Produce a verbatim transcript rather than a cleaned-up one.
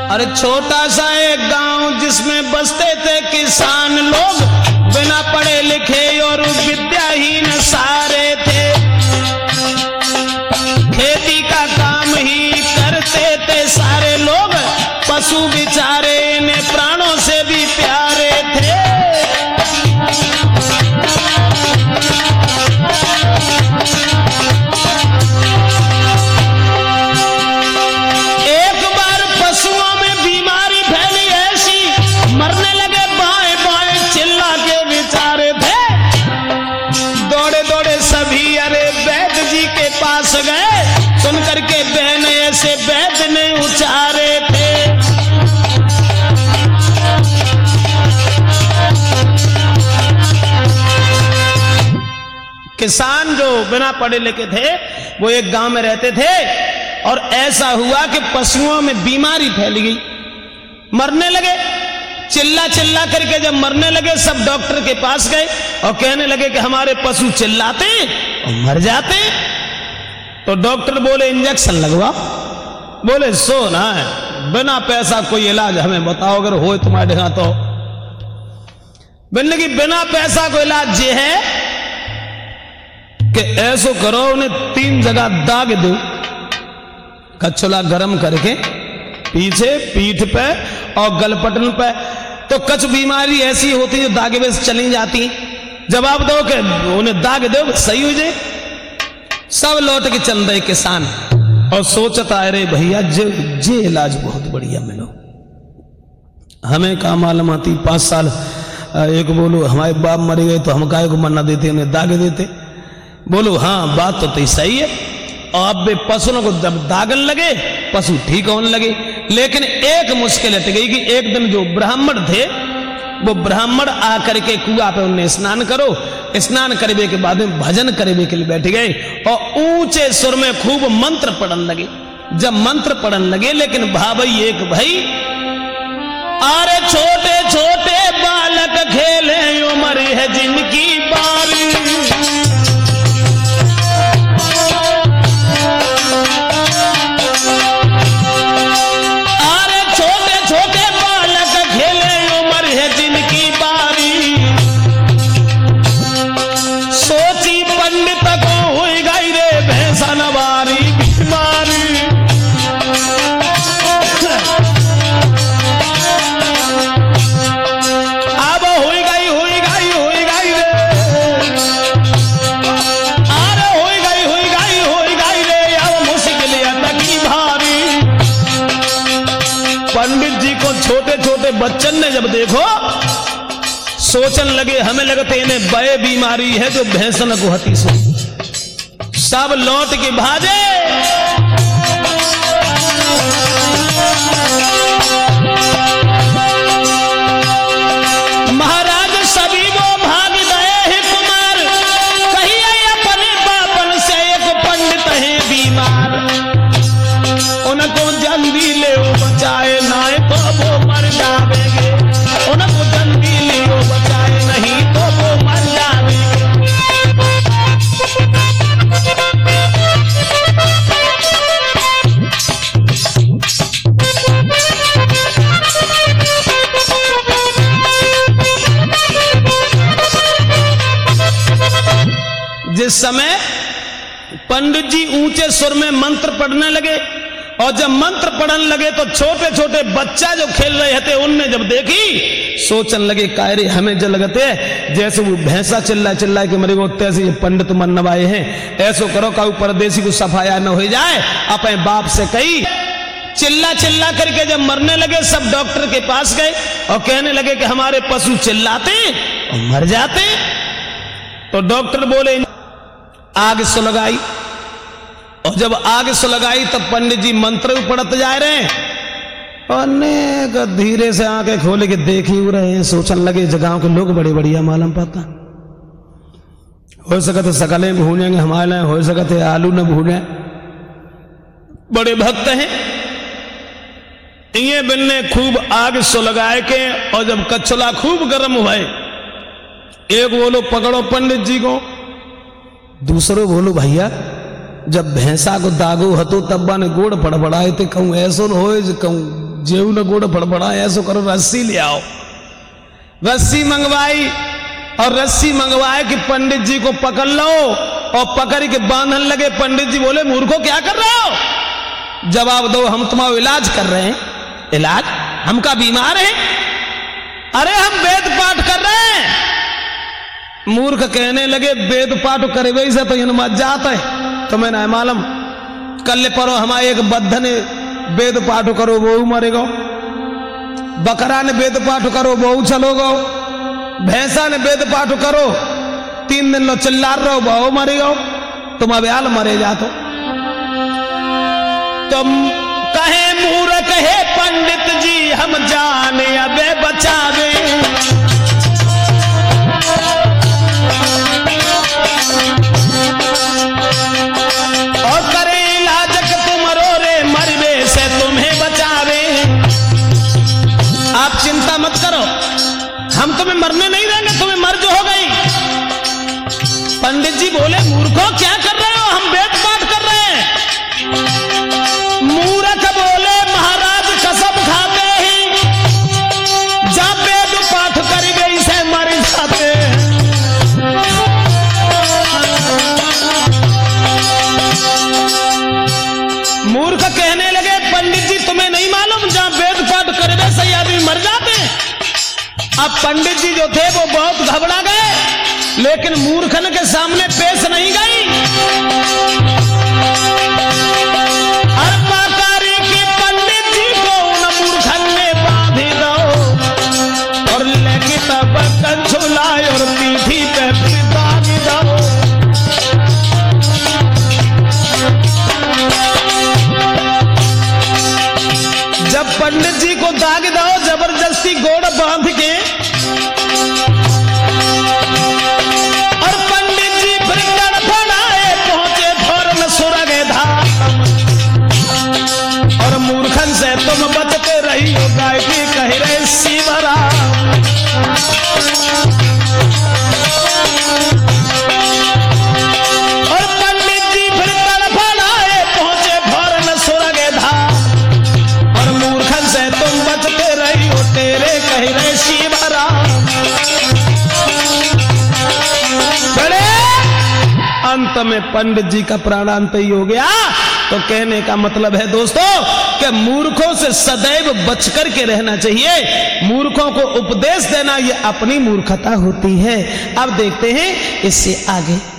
अरे छोटा सा एक गांव जिसमें बसते थे किसान लोग, बिना पढ़े लिखे और विद्याहीन सारे थे। खेती का काम ही करते थे सारे लोग, पशु बेचारे इन्हें प्राणों से भी प्यारे थे। एक बार पशुओं में बीमारी फैली ऐसी, मरने लगे बाएं बाएं चिल्ला के बेचारे थे। दौड़े दौड़े सभी अरे वैद्य जी के पास गए, सुन करके बहन ऐसे वैद्य ने उचारे थे। किसान जो बिना पढ़े लिखे थे वो एक गांव में रहते थे, और ऐसा हुआ कि पशुओं में बीमारी फैल गई, मरने लगे। चिल्ला चिल्ला करके जब मरने लगे, सब डॉक्टर के पास गए और कहने लगे कि हमारे पशु चिल्लाते और मर जाते। तो डॉक्टर बोले इंजेक्शन लगवाओ। बोले सो ना है, बिना पैसा कोई इलाज हमें बताओ, अगर हो तुम्हारे यहाँ तो। बोलने की बिना पैसा कोई इलाज ये है कि ऐसो करो, उन्हें तीन जगह दाग दो, कछुला गरम करके पीछे पीठ पे और गलपटन पे। तो कुछ बीमारी ऐसी होती है दागे में चली जाती, जवाब दो कि उन्हें दाग दो सही हो जाए। सब लौट के चल रहे किसान, और सोचता अरे भैया जे जे इलाज बहुत बढ़िया मिलो, हमें का मालूम आती। पांच साल एक बोलो हमारे बाप मर गए तो हम काय को मरना देते, उन्हें दाग देते। बोलो हाँ बात तो तय सही है। और अब पशुओं को जब दागन लगे पशु ठीक होने लगे। लेकिन एक मुश्किल हट गई कि एक दिन जो ब्राह्मण थे वो ब्राह्मण आकर के कुआं पे उन्हें स्नान करो, स्नान करने के बाद में भजन करने के लिए बैठ गए और ऊंचे सुर में खूब मंत्र पढ़ने लगे। जब मंत्र पढ़ने लगे, लेकिन भाई एक भाई अरे छोटे छोटे बालक खेले उम्र है जिनकी बारी, बच्चन ने जब देखो सोचन लगे, हमें लगते इन्हें बे बीमारी है जो भैंसन को हती सो। सब लौट के भागे। महाराज सभी वो भाग गए हैं कुमार, कहिए अपने बापन से एक पंडित है बीमार, उनको जल्दी ले बचाए ना तो वो मर जावेंगे, उनको जल्दी ले बचाए नहीं तो वो मर जावेंगे। जिस समय पंडित जी ऊंचे सुर में मंत्र पढ़ने लगे, और जब मंत्र पढ़ने लगे तो छोटे छोटे बच्चा जो खेल रहे थे उनने जब देखी सोचन लगे कायरे हमें जो लगते जैसे वो भैंसा चिल्लाए चिल्लाए के मरे होते ऐसे पंडित मन नवाए हैं, ऐसो करो का परदेसी को सफाया न हो जाए। अपने बाप से कही, चिल्ला चिल्ला करके जब मरने लगे सब डॉक्टर के पास गए और कहने लगे कि हमारे पशु चिल्लाते और मर जाते। तो डॉक्टर बोले आग सुलगाई, और जब आग सुलगाई तब पंडित जी मंत्र भी पढ़ते जा रहे हैं, अनेक धीरे से आंखें खोले के देख ही रहे हैं। सोचने लगे जगह के लोग बड़े बढ़िया मालूम पाता, हो सकते सकले भूनेंगे हमारे, हो सकते आलू न भूने, बड़े भक्त हैं। ये बिल्ले खूब आग सुलगाए के, और जब कछुला खूब गर्म हुए, एक बोलो पकड़ो पंडित जी को, दूसरो बोलो भैया जब भैंसा को दागो हतो तब ने गोड़ पड़पड़ाए थे, कहूं ऐसो हो कहूं जेऊ न गोड़ फड़फड़ा, ऐसो करो रस्सी ले आओ। रस्सी मंगवाई और रस्सी मंगवाए कि पंडित जी को पकड़ लो, और पकड़ के बांधन लगे। पंडित जी बोले मूर्खों क्या कर रहे हो? जवाब दो, हम तुम्हारा इलाज कर रहे हैं। इलाज? हम का बीमार है? अरे हम वेद पाठ कर रहे हैं। मूर्ख कहने लगे वेद पाठ करे से तो इन मत जाता है, तुम्हें ना मालूम। कल परो हमारे एक बद्ध ने वेद पाठ करो वो मरेगा, बकरा ने वेद पाठ करो वो चलोगो, भैंसा ने वेद पाठ करो तीन दिन लो चिल्ला रहो वो मरेगा, तुम अब्याल मरे जा। तो तुम कहे मूर्ख है पंडित जी हम जाने अबे बचावे, और करे इलाज के तुम रो रे मरवे से तुम्हें बचावे। आप चिंता मत करो, हम तुम्हें मरने नहीं देंगे, तुम्हें मर जो हो गई। पंडित जी बोले मूर्खों क्या कर रहे हो? हम वेद पाठ कर रहे हैं। मूर्ख बोले महाराज कसम खाते ही जब वेद पाठ कर गई से मर जाते। मूर्ख कहने लगे पंडित जी तुम्हें नहीं मालूम जहां वेद पाठ करने से आदमी मर जाते। अब पंडित जी जो थे वो बहुत घबरा गए, लेकिन मूर्खन के सामने पेश नहीं गई। अर्पाकारी की पंडित जी को उन मूर्खन ने बांधी दो, और लेके तब कंछुलाए और पीठी पे फिर दाग दो। जब पंडित जी को दाग दो जबरदस्ती गोड़ बांध के, मूर्खन से तुम बचते रही हो गाय की कह रहे शिवरा। और पंडित जी फिर तड़फड़ाए पहुंचे फौरन सुरग धाम, और मूर्खन से तुम बचते रही हो तेरे कह रहे शिवरा। बड़े अंत में पंडित जी का प्राणांत ही हो गया। तो कहने का मतलब है दोस्तों कि मूर्खों से सदैव बचकर के रहना चाहिए। मूर्खों को उपदेश देना ये अपनी मूर्खता होती है। अब देखते हैं इससे आगे।